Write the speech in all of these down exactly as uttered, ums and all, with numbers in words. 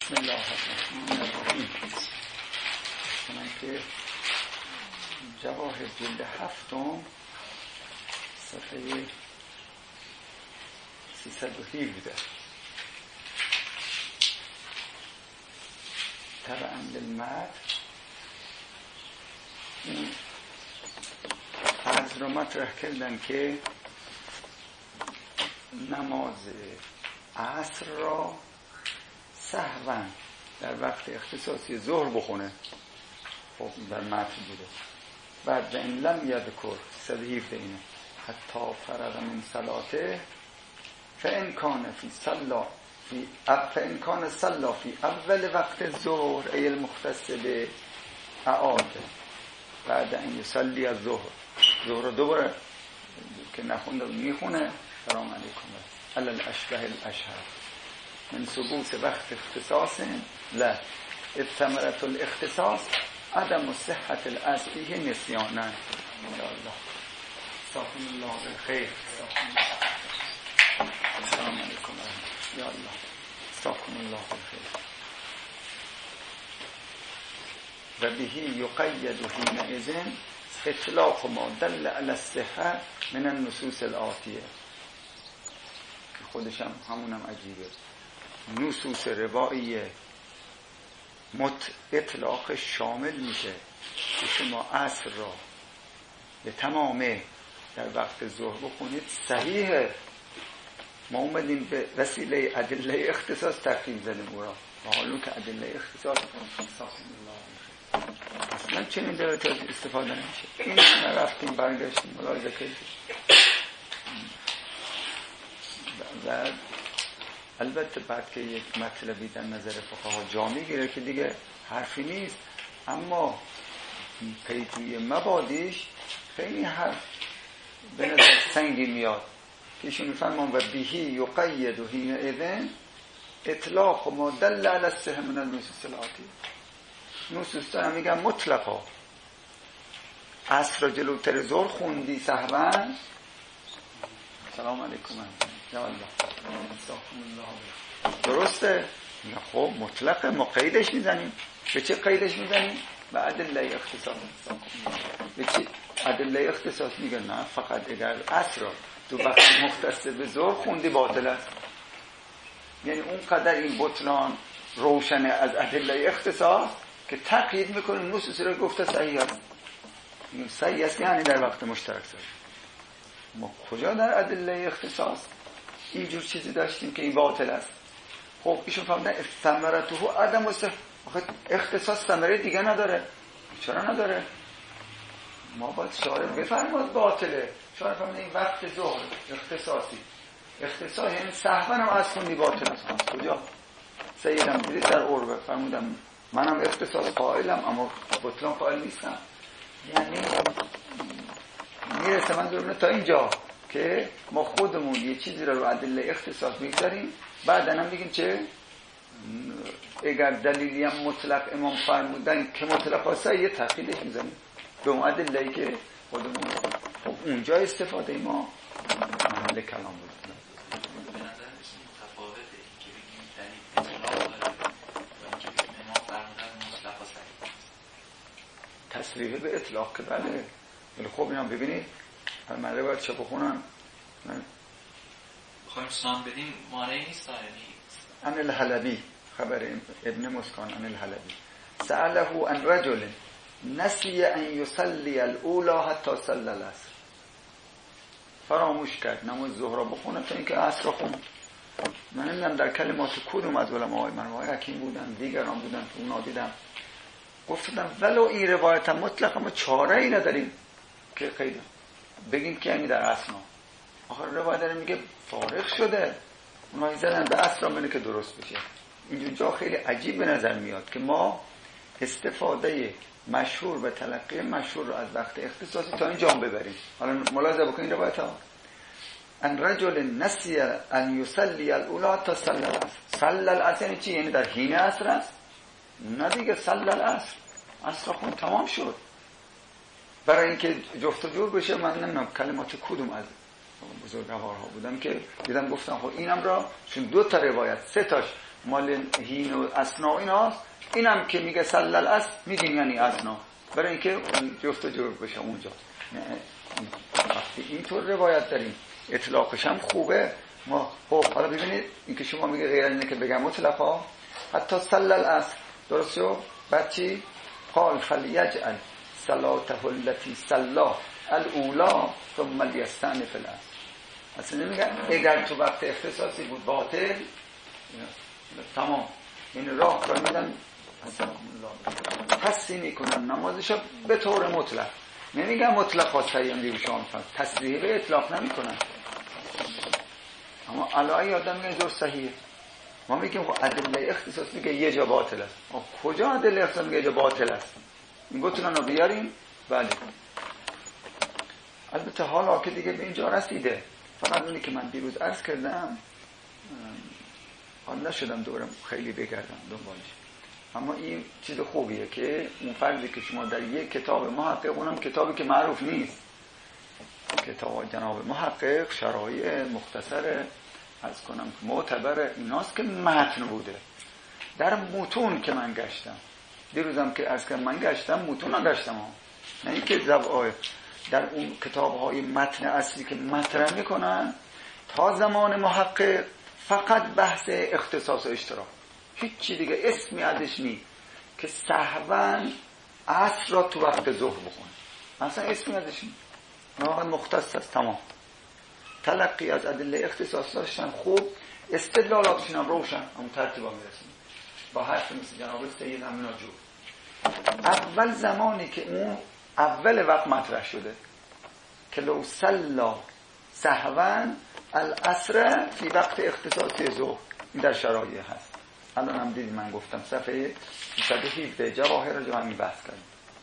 بسم الله الرحمن الرحیم. من که جواهر جلد هفتم صفحه سیصد و هفده طبعا للمد این فرض رو مطرح کردن که نماز عصر را سهوا در وقت اختصاصی ظهر بخونه. خب در متن بوده. بعد این لم یذکر صد و هفده اینه حتی فرغ من صلاته فان کان فی صلا فی فان کان صلا فی اول وقت ظهر ای المختص به اعاده بعد ان یصلی الظهر ظهر رو دوباره که نخونده میخونه. سلام علیکم علی الاشبه الاشهر من ثبوت وقت اختصاص لا ثمرة الاختصاص عدم صحت الاصل فیه نسیانا. یا الله استغفر الله بالخیر. السلام علیکم یا الله استغفر الله بالخیر. و بهی یقید حینئذ اطلاق ما دل علی الصحة من النصوص الآتیه. خودشم همونم عجیبه. نصوص روایی مت اطلاق شامل میشه که شما عصر را به تمامه در وقت ظهر بخونید. صحیحه ما اومدیم به وسیله ادله اختصاص تقییم زدیم او را و حالا که ادله اختصاص اصلا چنین در استفاده نمیشه. این رفتیم برگشتیم ملاحظه کردیم و البته بعد که یک مطلبی در نظر فقها جا میگیره که دیگه حرفی نیست، اما پیجوی مبادیش خیلی حرف به نظر سنگی میاد که ایشون میفرمان و بهی یقید و حینئذ اطلاق ما دل علی الصحة من النصوص الآتیه. نصوص دارم میگم مطلقا عصر را جلوتر ظهر خوندی سهوا. سلام علیکم یا الله استغفر الله. درسته؟ خب مطلقه ما قیدش میزنیم. به چه قیدش میزنیم؟ به ادله اختصاص. به چه ادله اختصاص؟ میگه نه فقط اگر عصر را تو وقت مختص به ظهر خوندی باطل است. یعنی اون قدر این بطلان روشنه از ادله اختصاص که تقیید میکنه نصوص را گفته صحیح است. صحیح است یعنی در وقت مشترک است. ما کجا در ادله اختصاص اینجور چیزی داشتیم که این باطل است؟ خب ایشون فهمیدن ثمرته عدم است. اختصاص ثمره دیگه نداره. چرا نداره؟ ما باید شارع بفرماد باطله. شارع فهمیدن این وقت ظهر اختصاصی اختصاص یعنی سهوا هم از خوندی باطل است. کجا؟ سیدم دیدی در عربه فرمودم منم اختصاص قائلم اما بطلان قائل نیستم. یعنی میرسه من ضرورت تا اینجا که ما خودمون یه چیزی رو رو ادله اختصاص میگذاریم بعد هم بگیم چه اگر دلیلی هم مطلق امام فرمودن که مطلق واسه یه تقییدش میزنیم به اون ادله‌ای که خودمون. خب اونجا استفاده ما محل کلام بود. به نظر میسه متفاوته که بگیم دلیل اطلاق داره و اینکه بگیم امام فرمودن مطلق واسه تصریح به اطلاق که بله. ولی خب اینا ببینید من رو باید چه بخونم بخوایم سنان بدیم مانعی نیست. یعنی عن الحلبی خبر ابن مسکان عن الحلبی سأله عن رجل نسی ان یصلی الاولا حتی صلی العصر. فراموش کرد نماز ظهر رو بخونه تا اینکه عصر رو خوند. من نمیدونم در کلمات کدوم از علماء مرموهای حکیم بودن دیگران بودن که اونا دیدم گفتم ولو این روایت مطلق ما چاره ای نداریم که قید بگیم که یعنی در اسنا. آخر روایت داره میگه فارغ شده اونایی زدن به اسنا منه که درست بشه. اینجور جا خیلی عجیب به نظر میاد که ما استفاده مشهور و تلقی مشهور رو از وقت اختصاصی تا اینجا هم ببریم. حالا ملاحظه بکنید روایت ها ان رجل نسی ان یصلی الاولا تا صلی العصر. صلی العصر یعنی چی؟ یعنی در حین عصر است؟ نه دیگه صلی العصر عصر خون تمام شد. برای اینکه جفت و جور بشه من نمیدونم کلمات کدوم از بزرگوارها بودم که دیدم گفتم خب اینم را چون دو تا روایت سه تاش مال هین و اسنا ایناست. اینم که میگه سلل است میگیم یعنی اسنا، برای اینکه جفت و جور بشه اونجا. وقتی اینطور روایت داریم اطلاقش هم خوبه. ما خب حالا ببینید اینکه شما میگه غیر اینه که بگم مطلقا حتی سلل است، درست شو؟ بعد چی؟ قال فلیجعل صلاته التي صلا الاولا ثم لیستأنف الاصل. اصلا نمیگن اگر تو وقت اختصاصی بود باطل تمام، این راه را میدن تصحیح میکنن نمازشو به طور مطلق. نمیگن مطلق ها صحیح دیگه شما تصحیح به اطلاق نمیکنن، اما علایه آدم میگن جور صحیحه. ما میگیم ادله اختصاص میگه یه جا باطل است. کجا ادله اختصاص میگه یه جا باطل است؟ این بتونن رو بیاریم. بله البته حالا که دیگه به اینجا رسیده، فقط اونی که من دیروز عرض کردم حال نشدم دورم خیلی بگردم دنبالش. اما این چیز خوبیه که اون فرضی که شما در یک کتاب محقق، اونم کتابی که معروف نیست، کتاب جناب محقق شرایع مختصر از کنم معتبر ایناست که متن بوده. در متون که من گشتم دیروزم که از که من گشتم متون گشتم ها. نه اینکه زبای در اون کتاب‌های متن اصلی که مطرح میکنن تا زمان محقق فقط بحث اختصاص و اشتراک، هیچ چی دیگه اسمی ازش نی که سهواً عصر را تو وقت ظهر بخونه، اصلا اسمی ازش نی. واقعا مختص است. تمام تلقی از ادله اختصاص داشتن خوب، استدلالاتشون هم روشن، اون ترتیبا میرسیم با حرف مثل جناب سید امینا جو. اول زمانی که اون اول وقت مطرح شده که لو صلا سهوا العصر فی وقت اختصاصی ظهر، این در شرایع هست. الان هم دیدی من گفتم صفحه صد و هفده جواهر رو همین بحث کردیم.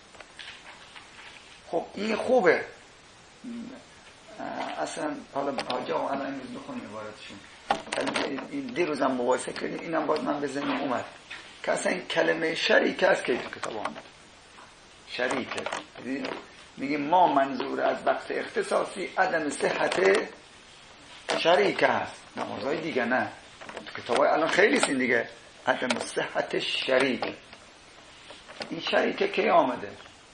خب این خوبه. اصلا حالا حاجا الان امروز بخونیم عبارتشون، این دیروزم مباحثه کردیم، اینم باید من به ذهنم اومد که اصلا این کلمه شریک است که تو کتاب آمد. شریکه میگیم ما منظور از وقت اختصاصی عدم صحت شریکه هست، نمازهای دیگه نه. تو کتابای الان خیلی سین دیگه عدم صحت شریک. این شریکه کی آمده؟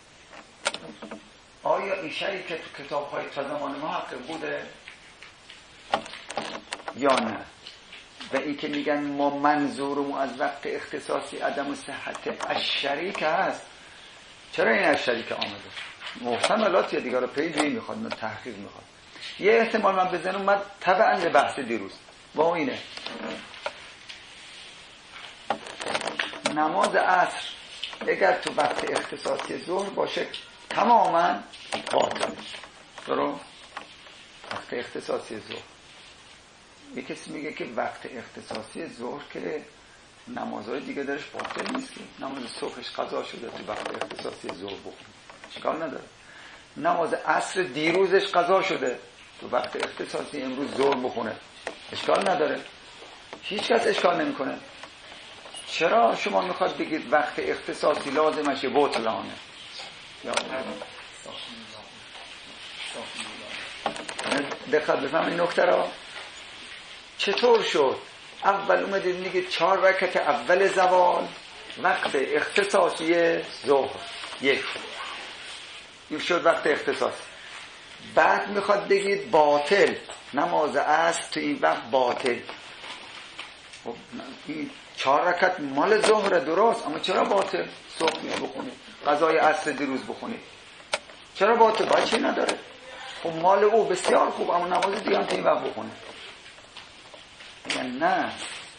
آیا این شریکه تو کتاب‌های تا زمان محقق بوده یا نه؟ و این که میگن ما منظورمون از وقت اختصاصی عدم صحت الشریک هست، چرا این از شریک آمده؟ محتملاتی دیگه رو پیجی میخواد، من تحقیق میخواد. یه احتمال من بزنم اومد تبعاً به بحث دیروز با اینه نماز عصر اگر تو وقت اختصاصی ظهر باشه تماماً باطل. درست؟ وقت اختصاصی ظهر یک کسی میگه که وقت اختصاصی ظهر که نمازهای دیگه درش باطل نیست، که نماز صبحش قضا شده تو وقت اختصاصی ظهر بخونه اشکال نداره. نماز عصر دیروزش قضا شده تو وقت اختصاصی امروز ظهر بخونه اشکال نداره، هیچ کس اشکال نمیکنه. چرا شما میخواد بگید وقت اختصاصی لازمش بطلانه؟ دقت بفهمید این نکته را. چطور شد اول اومدید میگه چهار رکعت اول زوال وقت اختصاصی ظهر یک، این شد وقت اختصاصی. بعد میخواد بگید باطل نماز عصر تو این وقت باطل. خب این چهار رکعت مال ظهر درست، اما چرا باطل؟ صبح میاد بخونید، قضای عصر دیروز بخونید، چرا باطل؟ باید چی نداره؟ خب مال او بسیار خوب، اما نماز دیگه هم تو این وقت بخونه. یعنی نه،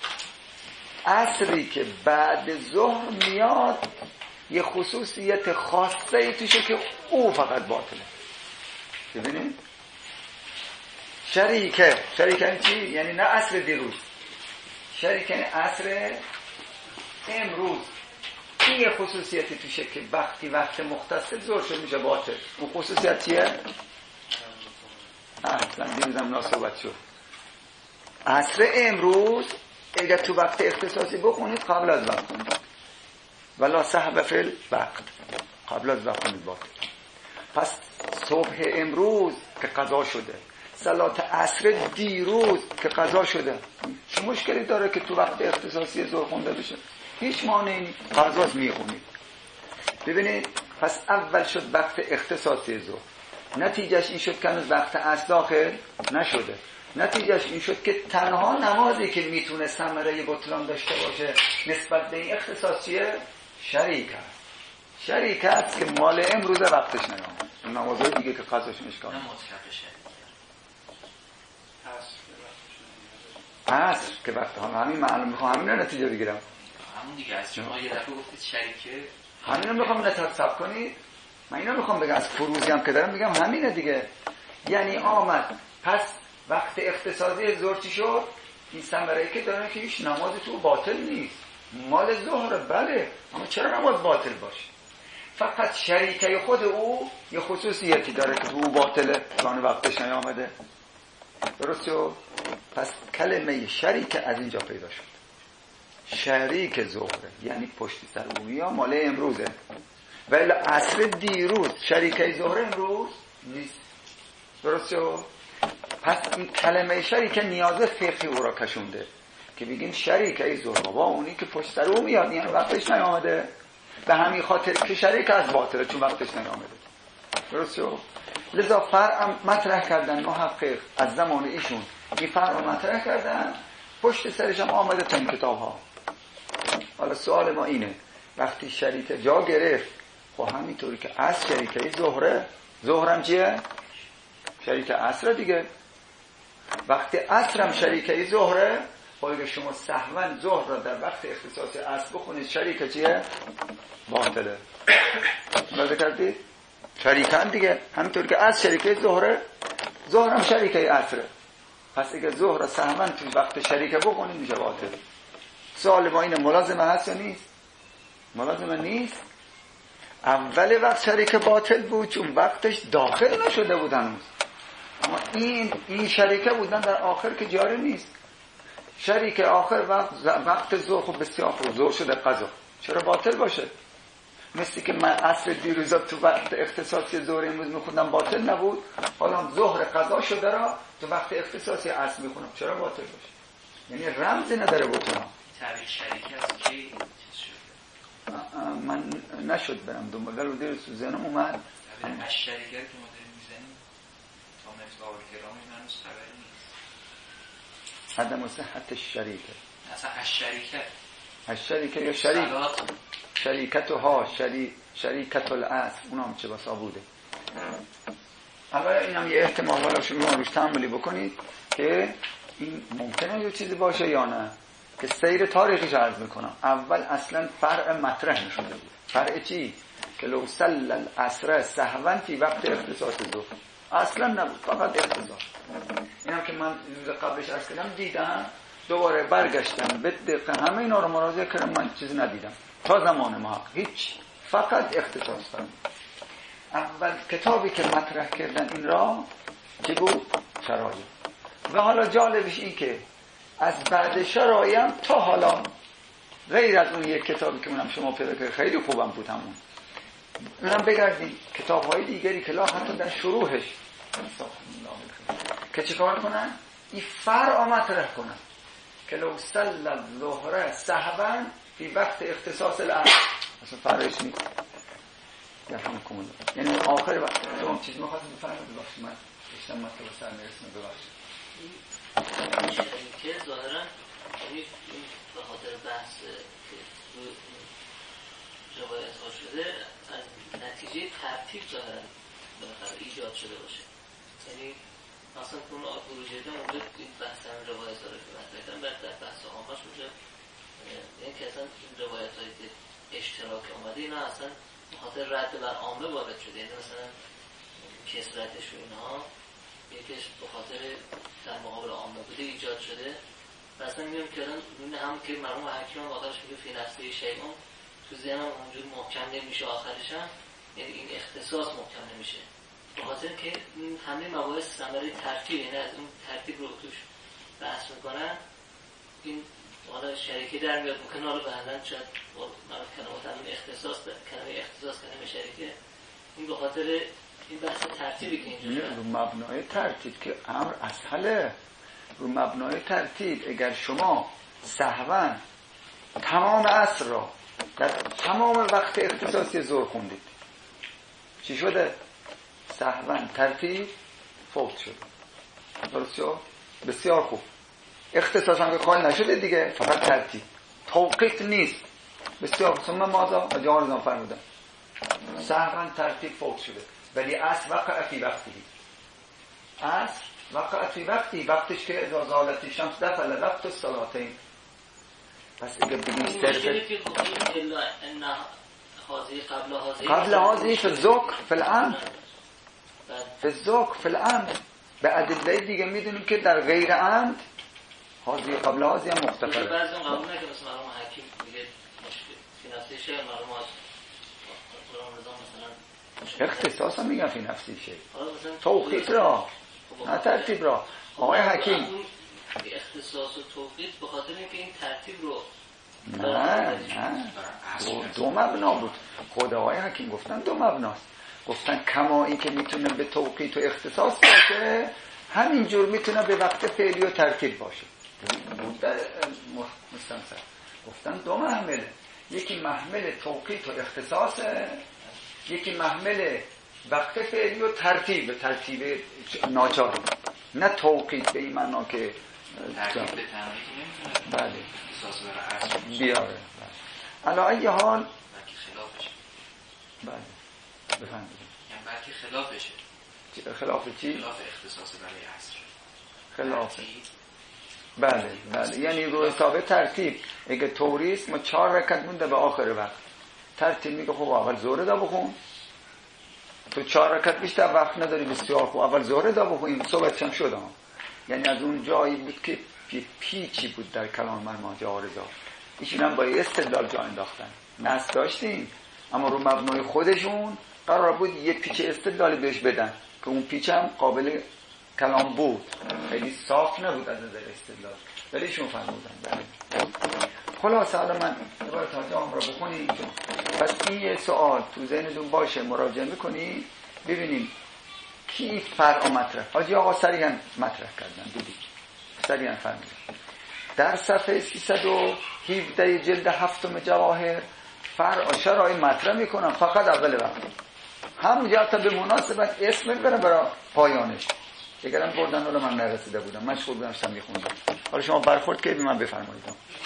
عصری که بعد ظهر میاد یه خصوصیت خاصه ای توشه که او فقط باطله. ببینید شریکه، شریکه یعنی چی؟ یعنی نه عصر دیروز، شریکه یعنی عصر امروز. این یه خصوصیتی توشه که وقتی وقت مختص ظهر شد میشه باطل. اون خصوصیت چیه؟ اصلا دیروزم ناصحبت شد. عصر امروز اگر تو وقت اختصاصی بخونید قبل از وقت کنید، ولا صحب فی وقت، قبل از وقت کنید باطل. پس صبح امروز که قضا شده صلات عصر دیروز که قضا شده، چه مشکلی داره که تو وقت اختصاصی ظهر خونده بشه؟ هیچ مانعی نیست، قضاست میخونید. ببینید پس اول شد وقت اختصاصی ظهر، نتیجهش این شد که هنوز وقت عصر داخل نشده، نتیجهش این شد که تنها نمازی که میتونه ثمره بطلان داشته باشه نسبت به این اختصاصیه شریک هست. شریک هست که مال امروز وقتش نیامد. اون نمازهای دیگه که قضاش مشکل عصر که وقت هم همین معلوم میخوام همین رو نتیجه بگیرم. همون دیگه از شما یه دفعه گفتید شریکه، همین رو میخوام نتصب کنید. من اینو میخوام بگم از فروزی هم که دارم میگم همینه دیگه. یعنی آمد پس وقت اختصاصی ظهر چی شد؟ این ثمره که داره که هیچ نماز تو باطل نیست، مال ظهر. بله، اما چرا نماز باطل باشه؟ فقط شریکه خود او یه خصوصیتی داره که او باطله، چون وقتش نیامده. درسته؟ پس کلمه شریک از اینجا پیدا شد. شریک ظهره یعنی پشت سر اونیا مال امروزه، ولی عصر دیروز شریکه ظهر امروز نیست. درسته؟ پس این کلمه شریک نیاز فقهی او را کشونده که بگیم شریکه ظهر بابا اونی که پشت سر اون میاد یعنی وقتش نیامده، به همین خاطر که شریک از باطله چون وقتش نیامده. درسته؟ لذا فرع مطرح کردن محقق از زمان ایشون، این فرع مطرح کردن، پشت سرش هم آمده تا این کتاب ها. حالا سوال ما اینه وقتی شریک جا گرفت، خب همینطوری که عصر شریکه ظهره، ظهرم چیه؟ شریک عصر دیگه. وقتی عصر هم شریکه ظهره، خب اگه شما سهوا ظهر را در وقت اختصاص عصر بخونید شریک چیه؟ باطله. ملاحظه کردید؟ شریکن دیگه. همینطور که عصر شریکه ظهره، ظهر هم شریکه عصره. پس اگه ظهر را سهوا تو وقت شریکه بخونید میشه باطل. سوال ما اینه ملازمه هست یا نیست؟ ملازمه نیست. اول وقت شریک باطل بود چون وقتش داخل نشده بود هنوز، اما این این شریکه بودن در آخر که جاری نیست. شریک آخر وقت وقت ظهر خب بسیار خوب ظهر شده قضا، چرا باطل باشه؟ مثل که من عصر دیروزا تو وقت اختصاصی ظهر امروز میخوندم باطل نبود، حالا ظهر قضا شده را تو وقت اختصاصی عصر میخونم، چرا باطل باشه؟ یعنی رمزی نداره بودم. تعبیر شریکی از کی چیز شده؟ من نشد برم دنبال رو دیر تو ذهنم اومد. تعبیر از شریکه که ما داریم میزنیم تا مثل آقای کرامی من هنوز خبری نیست. عدم صحت شریکه. اصلا از شریکه از شریکه یا شریک شریکت ها شری... شریکت الاصل اون هم چه بسا بوده. اول این هم یه احتمال حالا شما روش تحملی بکنید که این ممکنه یه چیزی باشه یا نه، که سیر تاریخیش عرض میکنم. اول اصلا فرع مطرح نشده بود. فرع چی؟ که لو صلی العصر سهوا فی وقت اختصاص ظهر، اصلا نبود، فقط اختصاص. اینم که من روز قبلش عرض کردم دیدم، دوباره برگشتم به دقت همه اینا رو مراجعه کردم، من چیزی ندیدم تا زمان ما، هیچ، فقط اختصاص فرمود. اول کتابی که مطرح کردن این را چی بود؟ شرایط. و حالا جالبش این که از بعد شرایط تا حالا غیر از اون یک کتابی که اونم شما پیدا کردید خیلی خوبم بود همون، اونم بگردید کتاب‌های دیگری که لا حتی در شروحش که چیکار کنن؟ این فرع مطرح کنن که لو صلی الظهر سهوا فی وقت اختصاص العصر، اصلا فرعش نیست. یفهم کمون یعنی آخر وقت شما چیز می‌خواستید بفرمایید. ببخشید من داشتم مطلب سر می‌رسم، ببخشید. که ظاهرا یعنی به خاطر بحث که روایت ها شده از نتیجه ترتیب ظاهرا بالاخره ایجاد شده باشه. یعنی اصلا اون آبروجیده اونجا این بحث هم روایت ها رو که مطرح کردن بعد در بحث آماش اونجا یعنی که اصلا این روایت هایی که اشتراک آمده اینا اصلا به خاطر رد بر عامه وارد شده. یعنی مثلا کسرتش و اینها یکیش به خاطر در مقابل عامه بوده ایجاد شده. مثلا میگم که الان هم که مرحوم حکیم واقعاش میگه فی نفسه شیئون تو ذهنم اونجور محکم نمیشه، آخرش هم یعنی این اختصاص محکم نمیشه به خاطر که همه مباحث ثمره ترتیب، یعنی از اون ترتیب رو توش بحث میکنن. این حالا شریکی در میاد ممکن حالا بعدن شاید من کلمات همین اختصاص کلمه اختصاص کلمه شریکه این به خاطر این بحث ترتیبی که اینجا رو مبنای ترتیب که امر اسهله. رو مبنای ترتیب اگر شما سهوا تمام عصر را در تمام وقت اختصاصی ظهر خوندید، چی شده؟ سهوا ترتیب فوت شده. درست شد؟ بسیار خوب. اختصاص هم که قائل نشده دیگه، فقط ترتیب، توقیت نیست. بسیار خوب. ثم ماذا؟ جوان رضا فرمودن سهوا ترتیب فوت شده، ولی اصل وقع فی وقتی، اصل وقع فی وقتی، وقتش که اذا زالت شمس دخل وقت الصلاتین. پس اگه بگیم صرف قبل هذه فی الذکر فی الامر، فی الذکر فی الامر، به ادله دیگه میدونیم که در غیر عمد هذه قبل هذه هم مختلفه. بعضی اون قبول نکنه مثلا مرحوم حکیم میگه فی نفسی شیء، مرحوم مثلا اختصاصا میگن فی نفسی شیء، توقیت را نه ترتیب را. آقای حکیم اختصاص و توقیت به خاطر اینکه این ترتیب رو نه نه دو, دو مبنا بود. خود آقای حکیم گفتن دو مبناست. گفتن کما این که میتونه به توقیت و اختصاص باشه، همینجور میتونه به وقت فعلی و ترتیب باشه. بود در مستنصر گفتن دو محمله، یکی محمل توقیت و اختصاصه، یکی محمل وقت فعلی و ترتیب، ترتیب ناچاری، نه توقیت به این معنا که ترتیب به تنهایی که نمیتونه بله احساس برای عصر بیاره. علی ای حال بلکه خلافشه. بله بفهمید، یعنی بلکه خلافشه. خلاف چی؟ خلاف اختصاص برای عصر. خلاف بله بله، یعنی رو حساب ترتیب. اگه توریست ما چهار رکعت مونده به آخر وقت، ترتیب میگه خب اول ظهر دا بخون، تو چهار رکعت بیشتر وقت نداری، بسیار خوب اول ظهر دا بخون، صحبت هم شد. یعنی از اون جایی بود که پی پیچی بود در کلام مرحوم جوارزا، ایشون هم با استدلال جا انداختن. نص داشتیم اما رو مبنای خودشون قرار بود یه پیچ استدلالی بهش بدن که اون پیچ هم قابل کلام بود، خیلی صاف نبود از نظر استدلال، ولی ایشون فرمودن. بله خلاصه حالا من دوباره تاجه هم را بخونیم. پس این یه سوال تو ذهنتون باشه، مراجعه میکنی ببینیم کی فرع مطرح. حاجی آقا سریعا مطرح کردن، دیدی سریعا فرمودن در صفحه سیصد و هفده جلد هفتم جواهر فرع شرای مطرح میکنم، فقط اول وقت همونجا تا به مناسبت اسم ببرم برای پایانش. دیگرم بردن حالا من نرسیده بودم، مشغول بودم شدم میخوندم. حالا شما برخورد که بی من بفرمایید.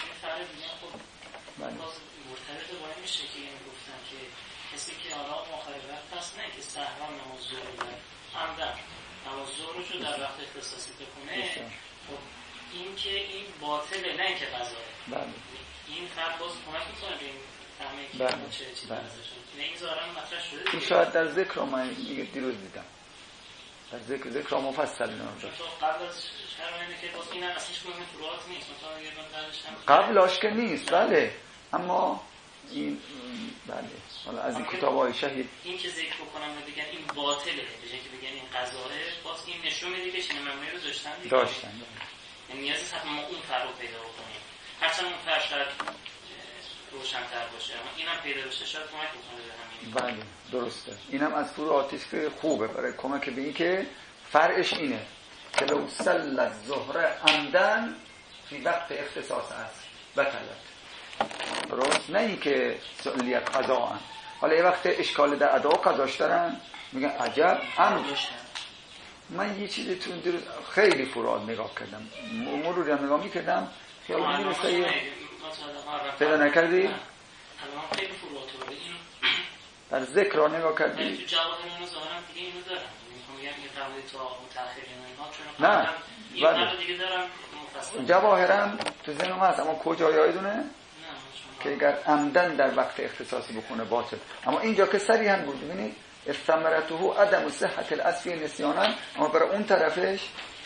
بله. مرتبط با این میشه که این گفتن که کسی که حالا آخر وقت هست، نه که سهوا نماز ظهر رو عمدن نماز ظهر رو در وقت اختصاصی بخونه، خب این که این باطله، نه اینکه قضایه. بله. این فرق باز کمک میکنه به این فهمه که بله. چه چیزی بله. ازشون نه این ظاهرا مطرح شده. این شاید در ذکر رو من دیگه دیروز دیدم، در ذکر ذکر مفصل اینا رو داشت. قبل از شرح اینه که باز این اصلیش کنه فروعات نیست، مثلا یه بندرش هم قبلاش که نیست. بله اما این بله حالا از این کتاب‌های شهید این که ذکر بکنم و بگن این باطله، به جای که بگن این قضاءه، باز این نشون میده که چنین مبنی رو داشتن دیگه. داشتن. یعنی نیازی هست ما اون فرق رو پیدا بکنیم، هرچند اون فرق شاید روشن‌تر باشه اما اینم پیدا بشه شاید کمک بکنه به همین. بله درسته. اینم از فروعاتش که خوبه برای کمک به این که فرعش اینه که لو صلی الظهر عمدن فی وقت اختصاص عصر بطلت. درست؟ نه این که سئولیت قضا هم. حالا یه وقت اشکال در ادا و قضاش دارن میگن عجب عمد. من یه چیزی تو دیروز خیلی فروعات نگاه کردم، مروری هم نگاه میکردم خیلی میرسه پیدا نکردی؟ الان خیلی فروعات رو این در ذکر را نگاه کردی؟ تو جواب اینو ظاهرا دیگه اینو دارم، میخوام بگم این قبلی تا متأخرین و اینها، چون نه این قبل دیگه دارم مفصل جواهرم تو ذهنم هست اما کجا یادونه که اگر عمدن در وقت اختصاصی بخونه باطل. اما اینجا که صریحا بود ببینید استمرته عدم صحت الاصلی نسیانا، اما برای اون طرفش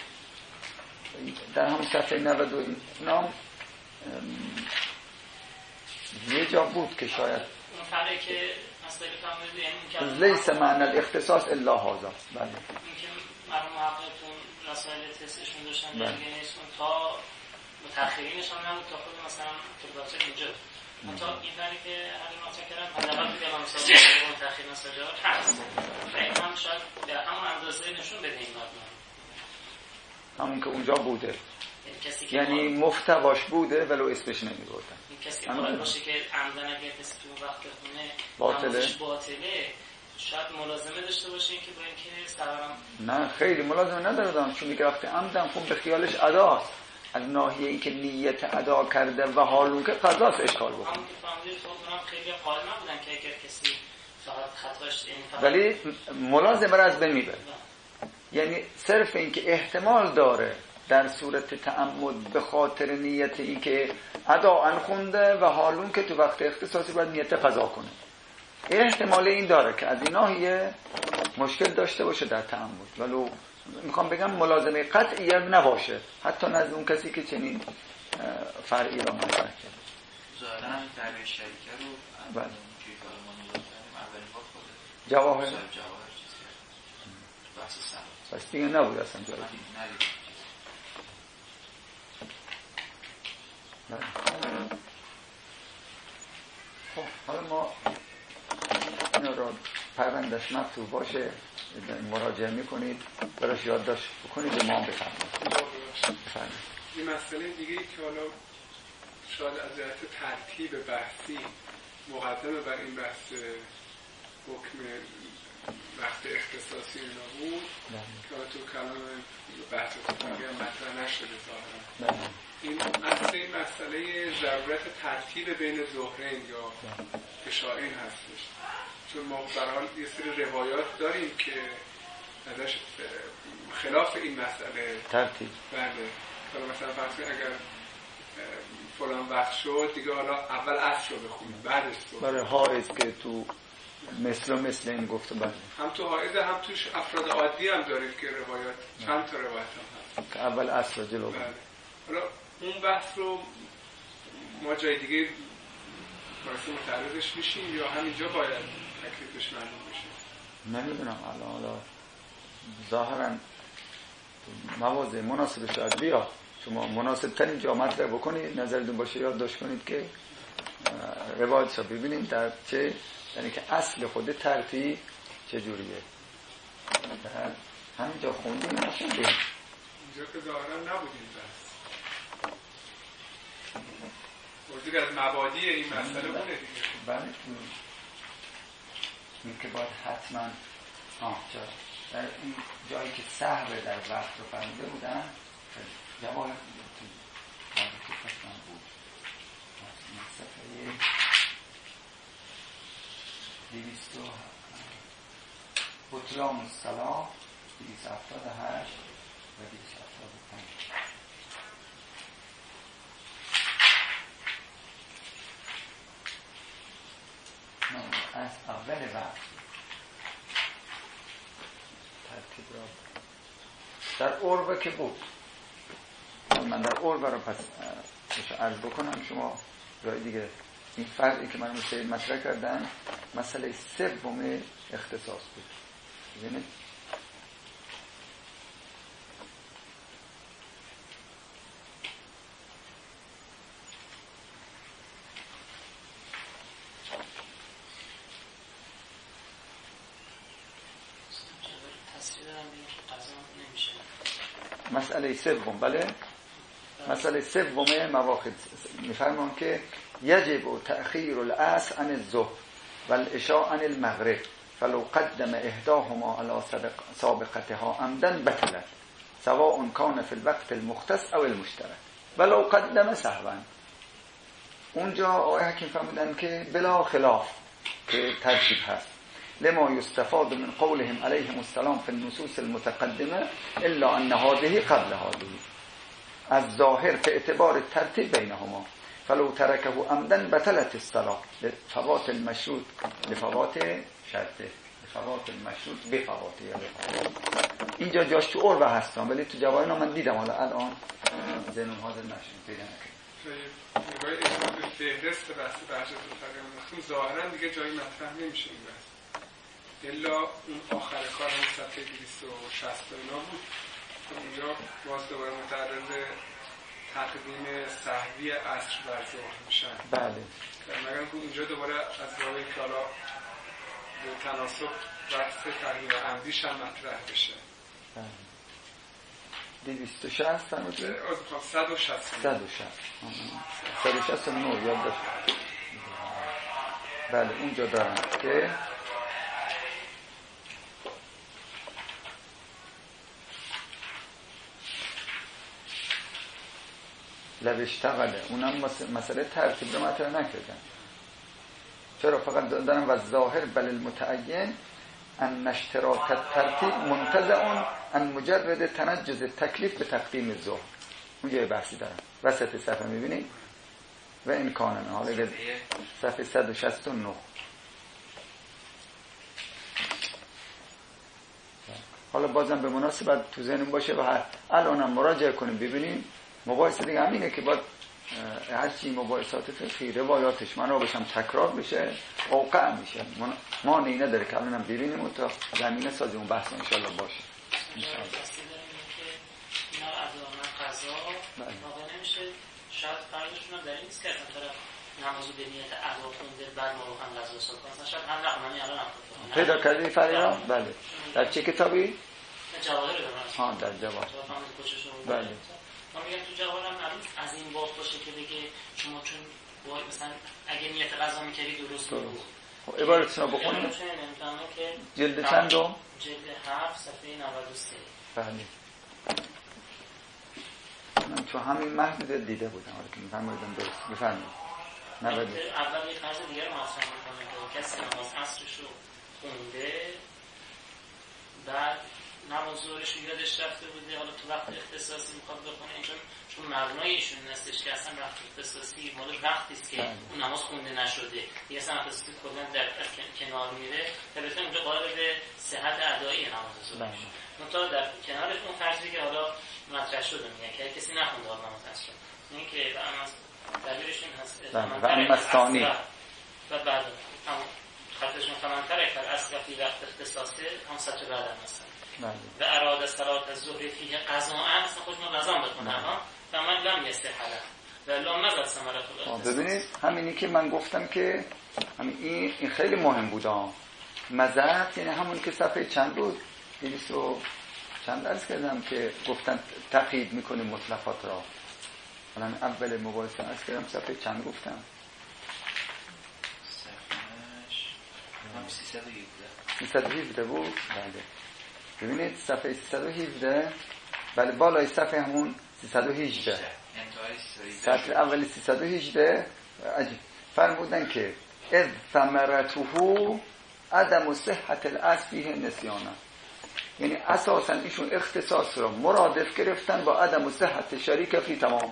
در هم صفحه نود و نام یه جا بود که شاید اون فرقی که اصلا بفهمید یعنی لیس معنی الاختصاص الا هذا. بله اینکه مرحوم محققتون رسائل تسعشون داشتن بله. دیگه نیست تا متأخرینش هم نبود تا خود مثلا طلبات اینجا حتی این داری که علی مطرح کردن حداقل تو کلام سازی اون تأخیر نساجات هست و این هم شاید به همون اندازه نشون بده این مبنا همون که اونجا بوده، یعنی یعنی محتواش بوده ولو اسمش نمی‌بردن. این کسی که باید باشه که عمدن اگر کسی تو وقت خونه باطله باطله شاید ملازمه داشته باشه که با اینکه سوارم نه خیلی ملازمه نداره دارم، چون میگه وقتی عمدن خون به خیالش اداست، از ناحیه ای که نیت ادا کرده و حالون که قضاست اشکال بکنه. همون که فهمیدید خودم خیلی قائل نبودن که اگر کسی فقط خطاش این فقط ولی ملازمه را از بین میبره. یعنی صرف این که احتمال داره در صورت تعمد به خاطر نیت این که ادا ان خونده و حالون که تو وقت اختصاصی باید نیت قضا کنه، احتمال این داره که از این ناحیه مشکل داشته باشه در تعمد، ولو میخوام بگم ملازمه قطعی نباشه حتی نزد اون کسی که چنین فرعی را مطرح کرده. ظاهرا همین تعبیر شریکه رو بله که کار ما نگاه کردیم اولین بار خود جواهر جواهر چیز کرد بحث سلام پس دیگه نبود اصلا جایی خب حالا ما این را پروندش مفتوح باشه مراجعه میکنید براش یادداشت بکنید به ما بفرمایید. این مسئله دیگه ای که حالا شاید از جهت ترتیب بحثی مقدمه بر این بحث حکم وقت اختصاصی اینا بود که تو کلام بحث تفاقی هم مطرح نشده ظاهرا. این اصل این مسئله ضرورت ترتیب بین ظهرین یا عشاءین هستش، چون ما به هر حال یه سری روایات داریم که ازش خلاف این مسئله ترتیب بله. حالا مثلا فرض کنید اگر فلان وقت شد دیگه حالا اول عصر رو بخونیم بعدش صبح. برای حائض که تو مثل و مثل این گفته بله هم تو حائض هم توش افراد عادی هم داریم که روایات چند تا روایت هم هست که اول عصر رو جلو بله. حالا اون بحث رو ما جای دیگه برای متعرضش میشیم یا همینجا باید تکلیفش معلوم بشه؟ نمیدونم الان حالا ظاهرا مواضع مناسب شاید بیا شما مناسب ترین جا مطرح بکنید نظرتون باشه یاد داشت کنید که روایت رو ببینیم در چه یعنی که اصل خود ترتیب چجوریه در همینجا خوندیم نخوندیم اینجا که ظاهرا نبودیم بس وجود از مبادی این مسئله بوده دیگه بله این که باید حتما آه جا در این جایی که سهوه در وقت رو فهمیده بودن جواهر تو باید که قسمن بود این صفحه دویست و بطلان الصلاة دویست و هفتاد و هشت و دویست و هفتاد و پنج از اول وقت ترتیب را در عربه که بود من در عربه را پس عرض بکنم شما جای دیگه این فرقی که من مثل مطرح کردن مسئله سوم اختصاص بود ببینید مسئله سوم بله مسئله سوم مواقع میفرمان که یجب تأخیر العصر عن الظهر والعشاء عن المغرب فلو قدم احداهما على سابقتها عمدا بطلت سواء كان في الوقت المختص او المشترك ولو قدم سهوا. اونجا آقای حکیم فرمودن که بلا خلاف که ترتیب هست لما يستفاد من قولهم عليهم السلام في النصوص المتقدمه الا ان هذه قبل هذه الظاهر في اعتبار الترتيب بينهما فلو تركه عمدا بطلت الصلاة لفوات المشروط لفوات شرطه لفوات المشروط بفواته. اینجا جاش تو عربه هستم ولی تو جواهر من دیدم حالا الان ذهنم حاضر نشد پیدا نکردم. نگاه اسم فهرست بحث بحث تو ظاهرا دیگه جایی مطرح نمیشه این بحث الا اون آخر کار همون صفحه دویست و شصت اینا بود. اونجا باز دوباره متعرض تقدیم سهوی عصر بر ظهر میشن. بله. مگر که اینجا دوباره از بابی که حالا به تناسب وقت تقدیم عمدیش هم مطرح بشه. بله. دویست و شصت فرمودید؟ از میخوام صد و شصت. صد و شصت. صد و شصت و نه یاد داشت. بله اونجا دارم که لبشتغله، اونم مسئله ترتیب رو مطرح نکردن. چرا؟ فقط دارم و ظاهر بل المتعین ان اشتراک الترتیب منتزع ان مجرد تنجز تکلیف به تقدیم ظهر. اونجا یه بحثی دارم وسط صفحه میبینید و این کانونه حالا صفحه صد و شصت و نه. حالا بازم به مناسبت تو ذهنم باشه و هر الانم مراجعه کنیم ببینیم. مباحثه دیگه همینه که باید هرچی مباحثات فقهی روایاتش منابعش هم تکرار بشه واقع میشه، ما نه نداره که الانم ببینیم و تا زمینه سازی اون بحث انشالله باشه انشالله. اینا ادامه قضا واقع نمیشه. شاید فرقشون در این نیست که از طرف نمازو به نیت ادا کنده بعد ما رو هم قضا سال کنه. شاید هم رقمانی الان هم پیدا کردی فریرا؟ بله. در چه کتابی؟ جواهر دارم. ها در جواهر. بله. من میگم تو جواهر هم از این باب باشه که بگه شما چون باید مثلا اگه نیت قضا میکردی درست بود. خب عبارتش رو بخونیم. جلد چند دو؟ جلد هفت صفحه نود و سه. بله. من تو همین محدود دیده بودم حالا که میفرمایدم درست بفرمایید. نود اول یه فرض دیگر مطرح میکنه که کسی نماز عصرش رو خونده بعد نماز ظهرش رو یادش رفته بوده، حالا تو وقت اختصاصی میخواد بخونه، چون چون مبنای ایشون هستش که اصلا وقت اختصاصی مال وقتی است که اون نماز خونده نشده، یه اصلا اختصاصی کلا در کنار میره تا بتونه اونجا قائل به صحت ادایی نماز ظهر. منتها در کنارش اون فرضی که حالا مطرح شده میگه که کسی نخونده نماز عصر، این که بعد دلیلشون هست و اما ثانی و بعد هم خطشون فمنتره که اصلا فی وقت اختصاصی هم سطر بعد هم هستن و اراده صلات الظهر فیه قضاء اصلا خود ما قضا بکنه ها و من لم یستحله و لم نزد ثمره خدا. ببینید همینی که من گفتم که همین این این خیلی مهم بود ها. مزد یعنی همون که صفحه چند بود دویست و چند درس کردم که گفتن تقیید میکنیم مطلقات را. الان اول مباحثه از کردم صفحه چند گفتم؟ سیصد و هفده بود. بله ببینید صفحه سیصد و هفده بله بالای صفحه همون سیصد و هجده صفحه اولی سیصد و هجده فرمودن که اذ ثمرته عدم صحت الاصل فیه نسیانه، یعنی اساسا ایشون اختصاص را مرادف گرفتن با عدم صحت شریک فی تمام،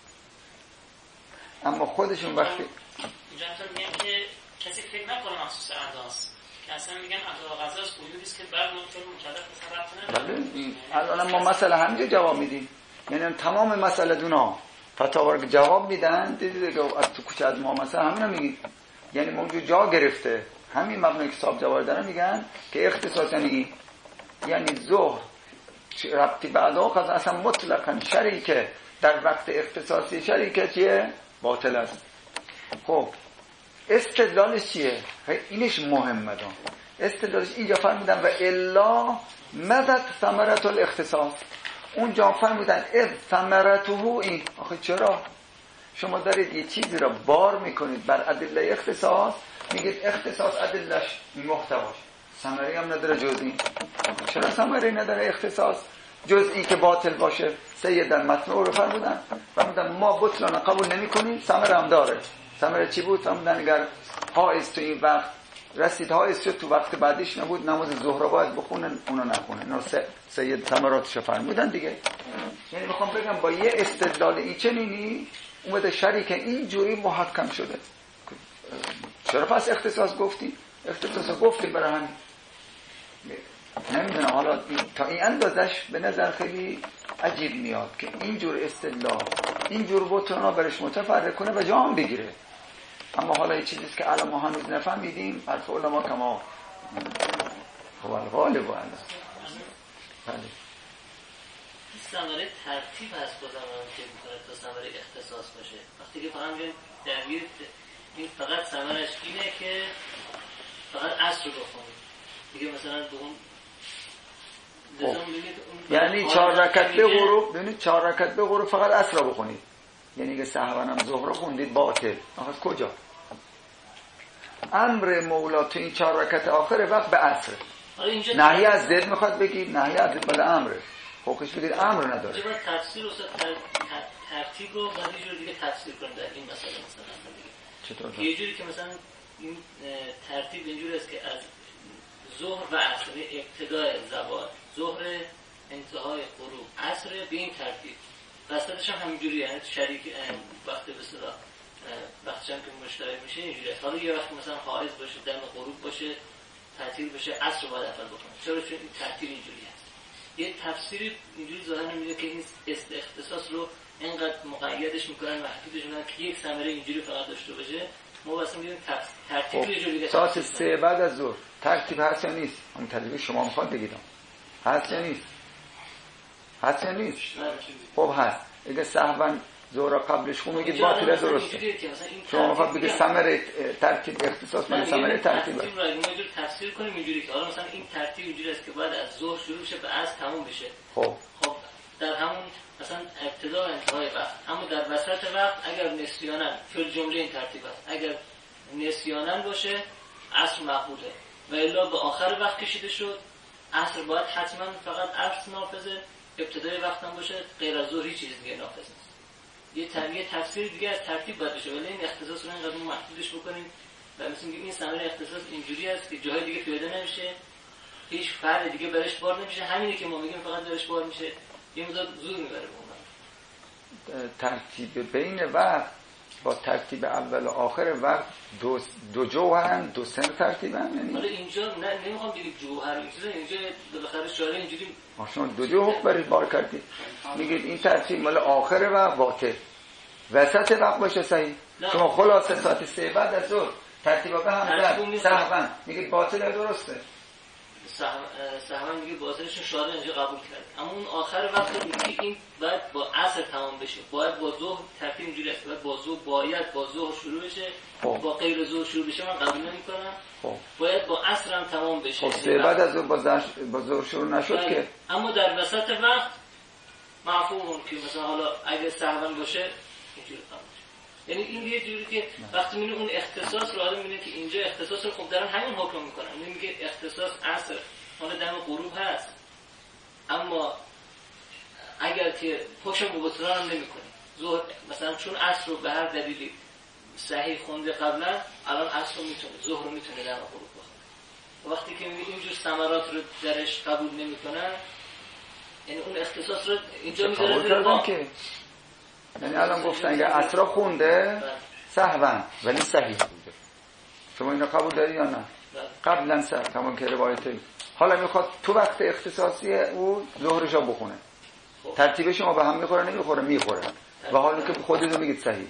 اما خودشون وقتی اینجا تو میگن که کسی فکر نکنه مخصوص اداست که اصلا میگن ادا و قضاست قیودیست که بعد مطلب مکلف مثلا رفت نداره. الان ما مسئله همینجا جواب میدیم، یعنی تمام مسئله دونا فتاوا که جواب میدن دیدید که از تو کوچه از ما مثلا همینو میگی، یعنی موضوع جا گرفته همین مبنای حساب جواب دارن میگن که اختصاص یعنی یعنی ظهر ربطی بعدا قضا اصلا مطلقاً شریکه در وقت اختصاصی شریکه چیه؟ باطل است. خب استدلالش چیه؟ اینش مهمه دان. استدلالش اینجا فرمودن و الا مدد ثمرت الاختصاص، اونجا فرمودن اذ ثمرته این. آخه چرا؟ شما دارید یه چیزی را بار میکنید بر ادله اختصاص، میگید اختصاص ادلش محتواش ثمری هم نداره جزئی. چرا ثمری نداره اختصاص جزئی که باطل باشه؟ سیدن مطلوع رو فرمودن فرمودن ما بطلان قبول نمی کنیم، ثمره هم داره. ثمره چی بود؟ فرمودن اگر حائز تو این وقت رسید حائز شد تو وقت بعدیش نبود نماز ظهر رو باید بخونن اونو نخونن. اینا سید ثمراتش فرمودن دیگه. یعنی میخوام بگم با یه استدلال این چنینی اومده شریک اینجوری محکم شده. چرا پس اختصاص گفتی؟ اختصاص گفتی برای همین. نمیدونم حالا تا این اندازش به نظر خیلی عجیب میاد که اینجور استدلال اینجور بطلانا برش متفرق کنه و جام بگیره. اما حالا یه چیزیست که الان ما هنوز نفهمیدیم. حرف علما کما هو الغالب و علا. بله ثمره ترتیب هست بازم من فکر میکنه تا ثمره اختصاص باشه. وقتی که فقط میگم دبیر این فقط ثمرش اینه که فقط عصر رو بخونید دیگه، مثلا به اون یعنی چهار رکعت به غروب، ببینید چهار رکعت به غروب فقط عصر رو بخونید، یعنی که سهوا هم ظهر رو خوندید باطل. آخه کجا امر مولا تو این چهار رکعت آخر وقت به عصر؟ نهی از ضد میخواد بگید، نهی از ضد بله امره، خوکش بگید امر نداره. اینجا باید تفسیر رو ترتیب رو باید یه جور دیگه تفسیر کنیم در این مسئله. مثلا چطور؟ یه جوری که مثلا این ترتیب اینجوری است که از ظهر و عصر، ابتدای زوال، ظهر انتهای غروب، عصر به این ترتیب. وسطش هم همینجوری، یعنی شریک وقتی به اصطلاح وقتش هم که مشترک میشه اینجوری است. حالا یه وقت مثلا حائض باشه، دم غروب باشه، تعطیل بشه، عصر رو باید اول بکنه. چرا؟ چون این ترتیب اینجوری است. یه تفسیری اینجوری ظاهر نمیده که این اختصاص رو اینقدر مقیدش میکنن، محدودش میکنن که یک ثمره اینجوری فقط داشته باشه. ما واسه میگیم ترتیب یه جوری. ساعت سه بعد از ظهر ترتیب هست یا نیست؟ اون ترتیب شما میخواد بگید هست یا نیست؟ هست یا نیست؟ خب هست. اگه سهوا ظهر قبلش خون میگید باطل درسته. شما میخواد بگید ثمره ترتیب اختصاص من ثمره ترتیب است. ما اینجوری تفسیر کنیم اینجوری که حالا مثلا این ترتیب اینجوری است که بعد از ظهر شروع بشه به عصر تموم بشه. خب خب در همون مثلا ابتدا و انتهای وقت، اما در وسط وقت اگر نسیانن، فل جمله این ترتیب است، اگر نسیانن باشه عصر مقبوله و الا به آخر وقت کشیده شد، عصر باید حتما فقط عصر نافذه، ابتدای وقت هم باشه، غیر از ظهر هیچ چیز دیگه نافذ نیست. یه تغییر تفسیر دیگه از ترتیب باید بشه، ولی این اختصاص رو اینقدر محدودش بکنیم و مثلا این ثمره اختصاص اینجوری است که جای دیگه پیدا نمیشه، هیچ فرد دیگه برش بار نمیشه، همینه که ما میگیم فقط برش بار میشه، یه مقدار زور میبره به اون. ترتیب بین وقت با ترتیب اول و آخر وقت دو دو جوهرن، دو سن ترتیبن. یعنی حالا اینجا نه نمیخوام بگم جوهر اینجا، اینجا بالاخره شاره اینجوری شما دو جو حکم برید بار کردید، میگید این ترتیب مال آخر وقت باطل، وسط وقت باشه صحیح. شما خلاصه ساعت سه بعد از ظهر ترتیب به هم زد سهوا میگید باطل درسته، سهوا میگه باطلش شاره اینجا قبول کرد، اما اون آخر وقت میگه این باید با عصر تمام بشه، باید با ظهر ترتیب اینجوری است، باید با ظهر باید با ظهر شروع بشه، خوب. با غیر ظهر شروع بشه من قبول نمی‌کنم. خب باید با عصر هم تمام بشه. خب سه بعد از ظهر با ظهر شروع نشد باید. که اما در وسط وقت مفهوم که مثلا حالا اگه سهوا باشه اینجوری تمام بشه. یعنی این یه جوری که وقتی میونه اون اختصاص رو آدم میبینه که اینجا اختصاص رو خب دارن همین حکم میکنن، یعنی میگه اختصاص عصر حالا دم غروب هست، اما اگر که حکم به بطلان هم نمیکنه ظهر مثلا چون عصر رو به هر دلیلی صحیح خونده قبلا، الان عصر رو میتونه ظهر رو میتونه دم غروب بخونه. وقتی که میگه اینجور ثمرات رو درش قبول نمیکنن، یعنی اون اختصاص رو اینجا میذاره زیر پا. یعنی الان گفتن اگه عصر خونده سهوا ولی صحیح بوده، شما اینو قبول داری یا نه؟ قبلا سر تمام که روایته، حالا میخواد تو وقت اختصاصی او ظهرشو بخونه، ترتیب شما به هم میخوره نمیخوره؟ میخوره. و حالا که خودتون میگید صحیح،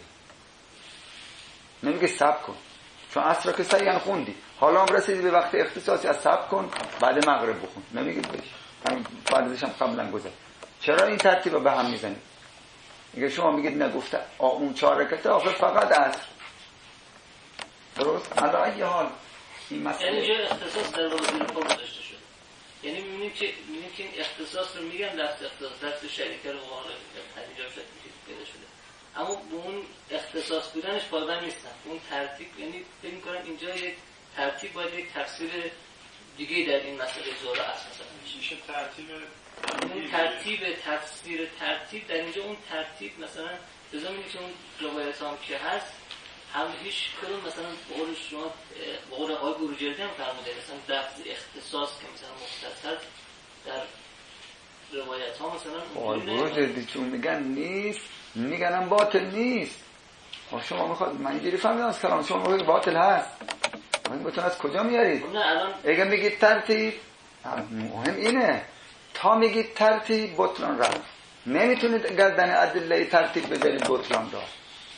نمیگه صبر کن، چون عصر که صحیح خوندی، حالا هم رسیدی به وقت اختصاصی از صبر کن بعد مغرب بخون، نمیگید بهش همین بعدش هم قبلا گذشت. چرا این ترتیب رو به هم میزنید؟ اگه شما میگید نگفته اون چهار رکعت آخر فقط عصر درست، حالا یه حال این مسئله یعنی اینجا اختصاص در واقع زیر پا گذاشته شده، یعنی میبینیم که میبینیم که این اختصاص رو میگن لفظ اختصاص لفظ شریکه رو مقابل پذیرا شده پیدا شده، اما به اون اختصاص بودنش پایبند نیستن. اون ترتیب یعنی فکر می‌کنم اینجا یک ترتیب باید یک تفسیر دیگه در این مسئله ظهر عصر مثلا میشه ترتیب اون ترتیب تفسیر ترتیب در اینجا اون ترتیب مثلا لازم اینه که اون روایت هم که هست هم هیچ کدوم مثلا به قول شما به قول آقای بروجردی هم فرموده مثلا لفظ اختصاص که مثلا مختصر در روایت ها مثلا آقای بروجردی چون میگن نیست، میگن هم باطل نیست. شما میخواد من اینجوری فهمیدم از کلام شما میگید باطل هست، من بتون از کجا میارید؟ اگه میگید ترتیب مهم اینه، تا میگید ترتیب بطلان رفت، نمیتونید گردن ادله ترتیب بذارید بطلان را.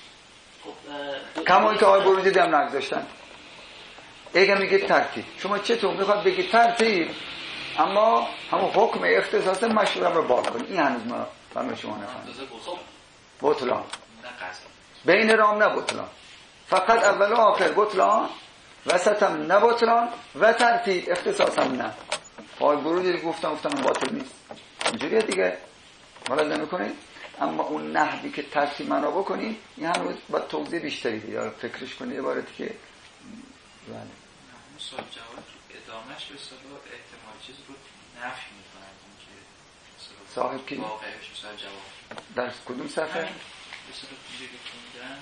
کما اینکه آقای بروجردی هم نگذاشتن. اگه میگید ترتیب، شما چطور میخواد بگید ترتیب اما همون حکم اختصاص مشروع رو باز کنی. این هنوز ما فرمای شما نفهمید. بطلان بین رام نه بطلان، فقط اول و آخر بطلان، وسطم نه بطلان و ترتیب اختصاص هم نه. پای برودی گفتم گفتم باطل نیست اینجوریه دیگه ملاحظه نمی‌کنید. اما اون نحوی که ترتیب معنا بکنی این هنوز با توضیح بیشتری دیگه یا فکرش کنی عبارتی که بله سوال جواب ادامهش به صلاح احتمال چیز رو نفی میکنن که صاحب کی؟ واقعش سوال جواب در کدوم صفحه؟ به صلاح دیگه خوندن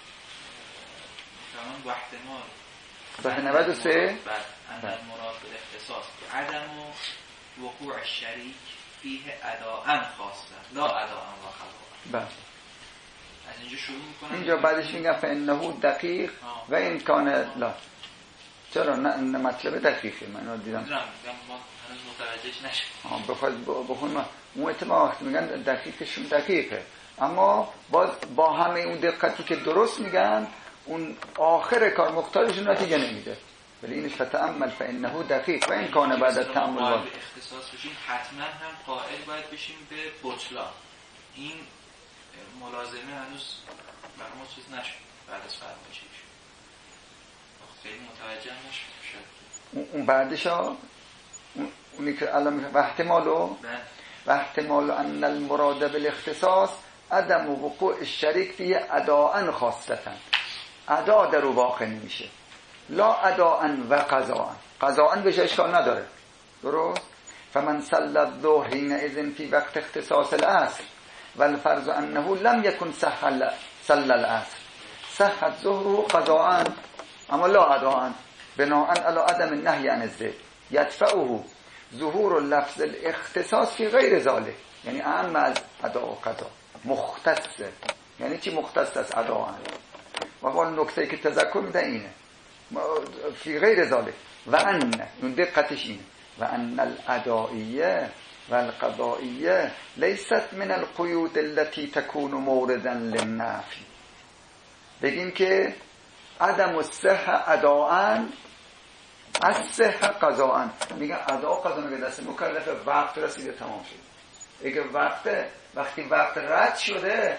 تمام و احتمال صفحه نود و سه بعد اندر مراد به اختصاص که عدم و وقوع الشریک فیه اداءً خاصه لا اداءً و خلاقًا. بله از اینجا شروع میکنن اینجا بعدش میگن فانه دقیق و امکان لا. چرا نه مطلب دقیقه من دیدم میدونم ما هنوز متوجهش نشدیم. آه بخواد بخون ما اون اتفاق وقتی میگن دقیقشون دقیقه اما باز با همه اون دقتی که درست میگن اون آخر کار مختارشون نتیجه نمیده. ولی اینش فتأمل فانه دقیق و امکان بعد التأمل باید اختصاص بشیم حتما هم قائل باید بشیم به بطلان. این ملازمه هنوز برای ما چیز نشد بعد از فرمایش ایشون خیلی متوجه نشد. اون بعدش ها اونی که الان میگه احتمالو و احتمال ان المراد بالاختصاص عدم وقوع الشریک فیه اداءً خاصه ادا در واقع نمیشه لا اداءً و قضاءً. قضاءً بهش اشکال نداره درست. فمن صلى الظهر حينئذ في وقت اختصاص العصر والفرض انه لم يكن صلى العصر صح الظهر قضاءً اما لا اداءً بناء على عدم النهي عن الزيد يدفعه ظهور لفظ الاختصاص في غير ذلك. یعنی اهم از اداء و قضا مختصه. یعنی چی مختص از اداء؟ و اون نکته که تذکر میده اینه فی غیر ذلك و ان اون دقتش اینه و ان الادائیه و القضائیه لیست من القیود التي تكون موردا للنفی. بگیم که عدم الصحه اداءً از صحه قضاءً. میگن ادا قضا میگه دست مکلف وقت رسیده تمام شد. اگه وقت وقتی وقت رد شده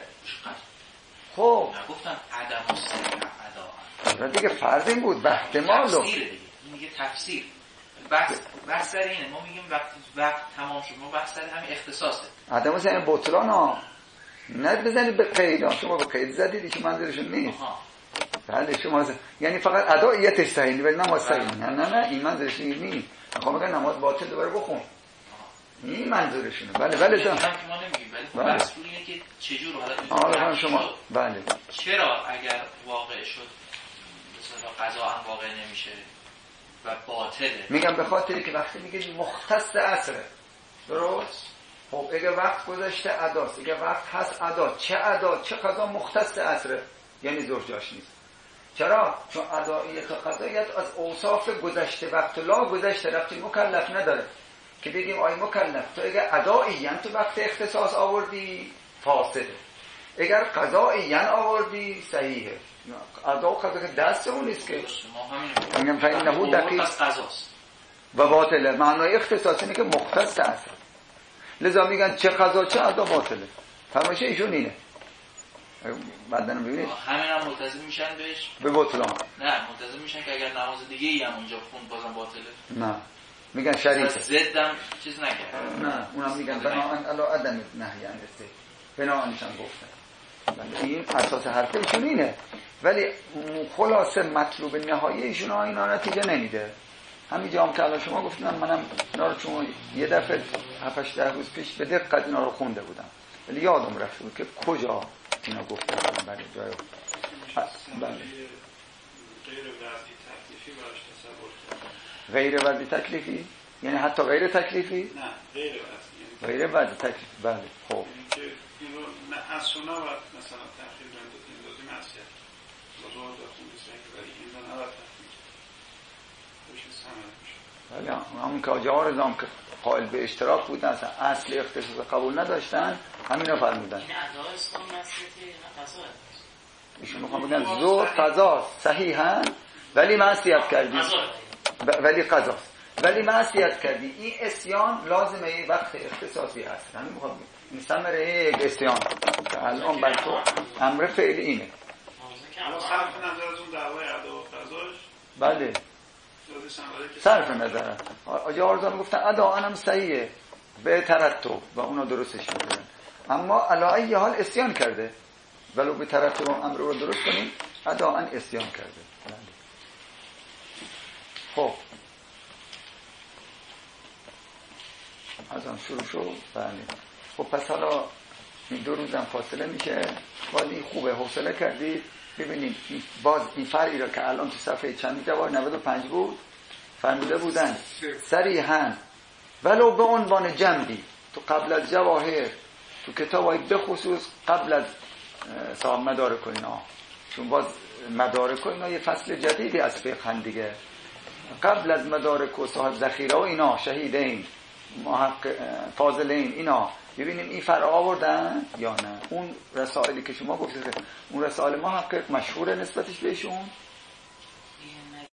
خب نگفتم عدم الصحه اداءً دیگه فرض این بود به احتمال تفسیر دیگه میگه تفسیر بحث بحث سر اینه. ما میگیم وقتی وقت تمام شد ما بحث سر همین اختصاصه. عدم الصحه بطلان ها نه بزنید به قید ها. شما به قید زدید که منظورشون نیست. بله شما ز... یعنی فقط اداییتش صحیح ولی نماز صحیح نه نه نه این منظورش نیست. میخوام بگم نماز باطل دوباره بخون این منظورشونه. بله بله جان ما نمیگیم ولی بحث اینه که چجور حالا حالا شما بله چرا اگر واقع شد مثلا قضا هم واقع نمیشه و باطله. میگم به خاطری که وقتی میگه مختص عصره درست. خب اگه وقت گذشته اداست اگه وقت هست ادا چه ادا چه قضا مختص عصره یعنی زور جاش نیست. چرا؟ چون اداییت و قضاییت از اوصاف گذشته وقت لا گذشته رفتی مکلف نداره که بگیم آی مکلف تو اگر اداییاً تو وقت اختصاص آوردی فاسده اگر قضاییاً آوردی صحیحه. ادا و قضا که دست اون نیست که میگم فإنه دقیق و باطله. معنای اختصاص اینه که مختص است. لذا میگن چه قضا چه ادا باطله. فرمایش ایشون اینه. بعدن ببینید همین هم ملتزم میشن بهش به بطلان. نه ملتزم میشن که اگر نماز دیگه ای هم اونجا خون بازم باطله. نه میگن شریعه ضدم چیز نکرد. نه اونم میگن بناء علی عدم نهی عن الزید بناء نشان گفتن. بله این اساس حرف ایشون اینه ولی خلاصه مطلوب نهایی ایشون اینا نتیجه نمیده. همینجا هم که الان شما گفتم منم اینا رو چون یه دفعه هفت هشت روز پیش به دقت اینا رو خونده بودم ولی یادم رفته بود که کجا اینا گفتم. بله جای بله غیر وضعی تکلیفی یعنی حتی غیر تکلیفی نه غیر وضعی غیر وضعی تکلیفی. بله خب اینو نه از سنا و مثلا تأخیر اندازی معصیت بازار داخل میشه ولی این نه نباید بله همون که آجا رضام که قائل به اشتراک بودن اصلا اصل اختصاص قبول نداشتن همینو فرمودن. این اعضای اسلام مسئله نه قضا ایشون میخوام بگن زور قضا صحیحن ولی معصیت کردی ولی قضاست. ولی معصیت کردی. این اسیان لازمه این وقت اختصاصی هست. همین میخوام این ثمره یک اسیان که الان بر تو امر فعل اینه. اما صرف نظر از اون دعوای ادا و قضاش بله صرف نظر آجا آرزان گفتن ادا انم صحیحه به ترتب و اونا درستش میکنن، اما علی حال اسیان کرده ولو به ترتب امر رو درست کنیم ادا ان اسیان کرده. بله. خب از آن شروع شد. بله. خب پس حالا این دو روزم فاصله میشه، ولی خوبه حوصله کردید. ببینید باز این فرعی را که الان تو صفحه چندی جوار نود و پنج بود فرموده بودن صریحاً ولو به عنوان جنبی تو قبل از جواهر تو کتابای به خصوص قبل از صاحب مدارک و اینا، چون باز مدارک و اینا یه فصل جدیدی از فقه دیگه، قبل از مدارک و صاحب ذخیره و اینا شهیدین محقق فاضلین اینا ببینیم این فرع آوردن یا نه. اون رسائلی که شما گفتید اون رسائل محقق مشهور نسبتش بهشون